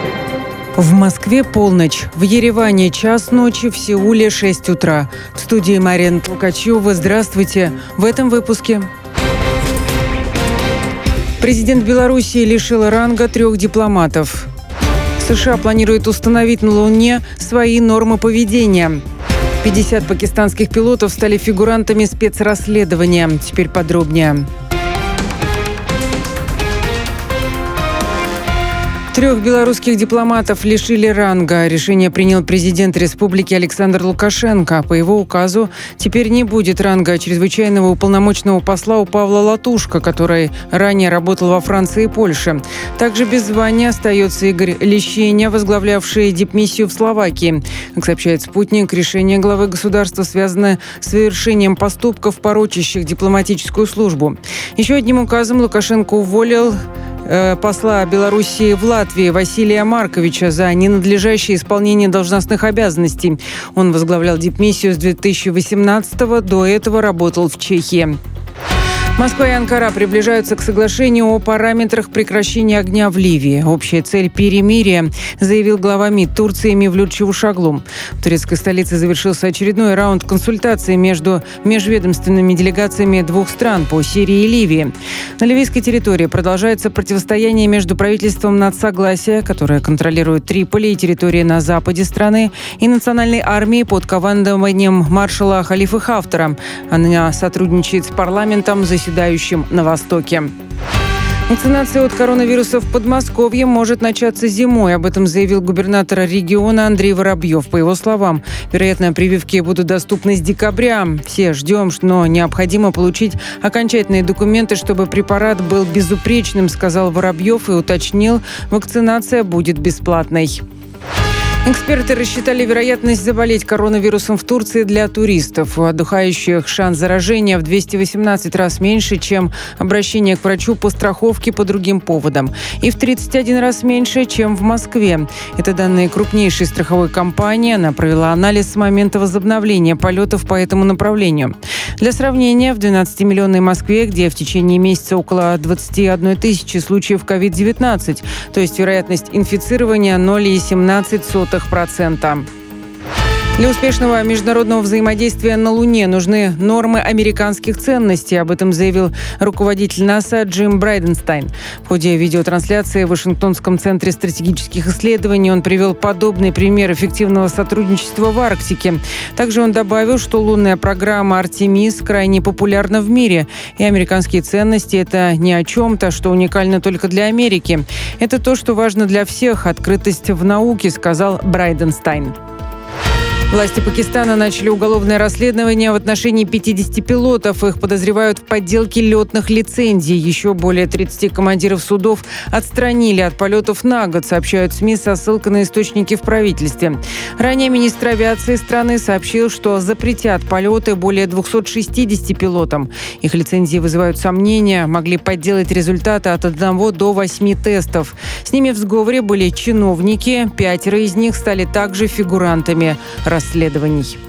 В Москве полночь, в Ереване час ночи, в Сеуле 6 утра. В студии Марина Толкачева. Здравствуйте. В этом выпуске. Президент Белоруссии лишил ранга 3 дипломатов. США планирует установить на Луне свои нормы поведения. 50 пакистанских пилотов стали фигурантами спецрасследования. Теперь подробнее. 3 белорусских дипломатов лишили ранга. Решение принял президент республики Александр Лукашенко. По его указу теперь не будет ранга чрезвычайного уполномоченного посла у Павла Латушко, который ранее работал во Франции и Польше. Также без звания остается Игорь Лещеня, возглавлявший дипмиссию в Словакии. Как сообщает «Спутник», решение главы государства связано с совершением поступков, порочащих дипломатическую службу. Еще одним указом Лукашенко уволил посла Белоруссии в Латвии Василия Марковича за ненадлежащее исполнение должностных обязанностей. Он возглавлял дипмиссию с 2018-го, до этого работал в Чехии. Москва и Анкара приближаются к соглашению о параметрах прекращения огня в Ливии. Общая цель – перемирие, заявил глава МИД Турции Мевлют Чавушоглу. В турецкой столице завершился очередной раунд консультаций между межведомственными делегациями двух стран по Сирии и Ливии. На ливийской территории продолжается противостояние между правительством Надсогласия, которое контролирует Триполи и территории на западе страны, и национальной армией под командованием маршала Халифы Хафтара. Она сотрудничает с парламентом, заседающим на Востоке. Вакцинация от коронавируса в Подмосковье может начаться зимой. Об этом заявил губернатор региона Андрей Воробьев. По его словам, вероятно, прививки будут доступны с декабря. Все ждем, но необходимо получить окончательные документы, чтобы препарат был безупречным, сказал Воробьев и уточнил, вакцинация будет бесплатной. Эксперты рассчитали вероятность заболеть коронавирусом в Турции для туристов. У отдыхающих шанс заражения в 218 раз меньше, чем обращение к врачу по страховке по другим поводам. И в 31 раз меньше, чем в Москве. Это данные крупнейшей страховой компании. Она провела анализ с момента возобновления полетов по этому направлению. Для сравнения, в 12-миллионной Москве, где в течение месяца около 21 тысячи случаев COVID-19, то есть вероятность инфицирования 0,17%. Для успешного международного взаимодействия на Луне нужны нормы американских ценностей. Об этом заявил руководитель НАСА Джим Брайденстайн. В ходе видеотрансляции в Вашингтонском центре стратегических исследований он привел подобный пример эффективного сотрудничества в Арктике. Также он добавил, что лунная программа «Артемис» крайне популярна в мире. И американские ценности – это не о чем-то, что уникально только для Америки. Это то, что важно для всех – открытость в науке, сказал Брайденстайн. Власти Пакистана начали уголовное расследование в отношении 50 пилотов. Их подозревают в подделке летных лицензий. Еще более 30 командиров судов отстранили от полетов на год, сообщают СМИ со ссылкой на источники в правительстве. Ранее министр авиации страны сообщил, что запретят полеты более 260 пилотам. Их лицензии вызывают сомнения, могли подделать результаты от 1 до 8 тестов. С ними в сговоре были чиновники, 5 из них стали также фигурантами расследований.